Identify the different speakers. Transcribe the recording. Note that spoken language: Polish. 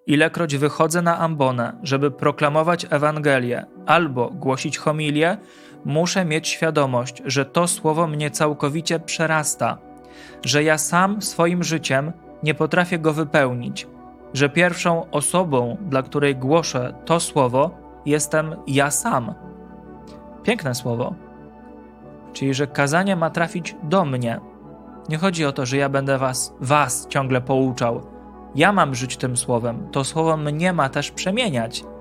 Speaker 1: Ilekroć wychodzę na ambonę, żeby proklamować Ewangelię albo głosić homilię, muszę mieć świadomość, że to słowo mnie całkowicie przerasta, że ja sam swoim życiem nie potrafię go wypełnić, że pierwszą osobą, dla której głoszę to słowo, jestem ja sam. Piękne słowo. Czyli, że kazanie ma trafić do mnie. Nie chodzi o to, że ja będę was ciągle pouczał. Ja mam żyć tym słowem. To słowo mnie ma też przemieniać.